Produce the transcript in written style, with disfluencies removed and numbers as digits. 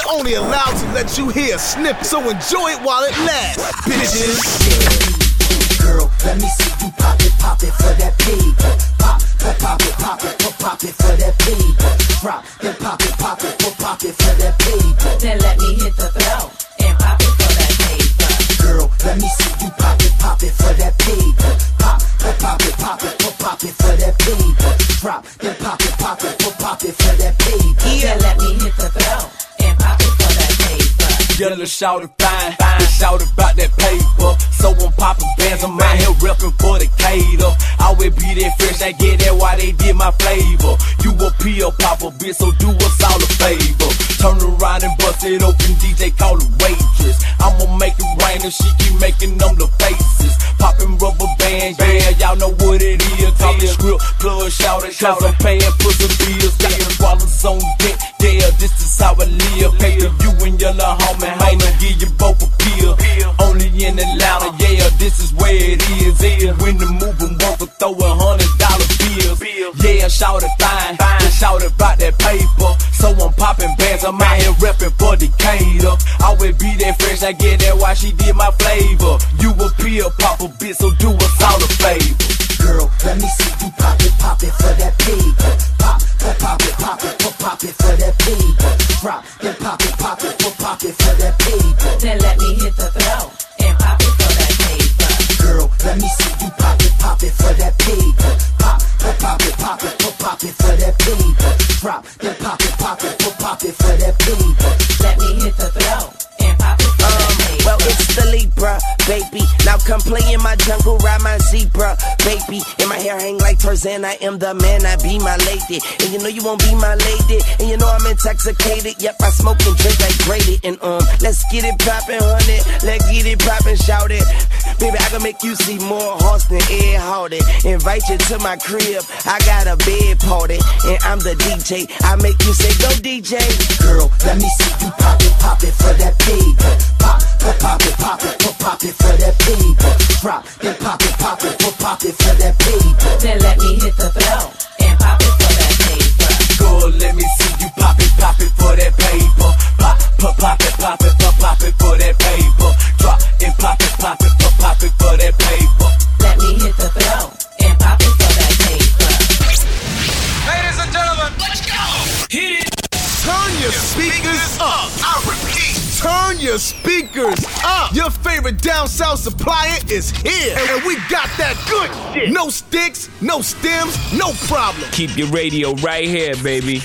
only allowed to let you hear a snippet, so enjoy it while it lasts, bitches. Girl, let me see you pop it for that paper. Pop it for that paper. Drop, then pop it for that paper. Then let me hit the throw and pop it for that paper. Girl, let me see you pop it for that paper. Pop it for that paper. Drop, then pop it for that paper. Then let me hit the throw and pop it for that paper. Yellow shouted fine, shout about that paper. So I'm popping bands, I'm out here reppin' for the cater. Always be that fresh, I get that why they did my flavor. You a pill popper, bitch, so do us all a favor. Turn around and bust it open, DJ call it waitress. I'ma make it rain if she keep making them the faces. Poppin' rubber bands, yeah, y'all know what it is. Talkin' script, plug, shout it, cause I'm paying for some bills. Got the swallows on deck, yeah, this is how I live. Pay to you and your little homie, I'ma give you both a pill. Only in Atlanta, yeah, this is where it is. Yeah, when the moving work for throw $100 bills. Yeah, shout it fine, shout it about that paper. So I'm popping bands, I'm out here reppin' for Decatur. Always be that fresh, I get that why she did my flavor. You a pill popper, bitch, so do us all a favor. Girl, let me see you pop it for that paper. Pop it for that paper. Drop, then pop it for that paper. Then let me hit the throw and pop it for that paper. Girl, let me see you pop it for that paper. Pop it for that paper. Drop, then pop it for that paper. Let me hit the throw and pop it for that paper. Well, it's the Libra, baby. Now come play in my jungle, ride my zebra, baby. And my hair hang like Tarzan, I am the man, I be my lady. And you know you won't be my lady, and you know I'm intoxicated. Yep, I smoke and drink like Grady. And let's get it poppin', honey. Let's get it poppin', shout it. Baby, I can make you see more horse than Ed Hardy. Invite you to my crib, I got a bed party. And I'm the DJ, I make you say, go DJ. Girl, let me see you pop it for that paper. Pop it for that paper. Drop, then pop it for that paper. Then let me hit the throw and pop it for that paper. Girl, let me see you pop it for that paper. Pop it for that paper. Drop and pop it for that paper. Let me hit the throw and pop it for that paper. Ladies and gentlemen, let's go! Hit it! Turn your speakers up. I repeat, turn your speakers up. Your favorite down south supplier is here. And we got that good shit. No sticks, no stems, no problem. Keep your radio right here, baby.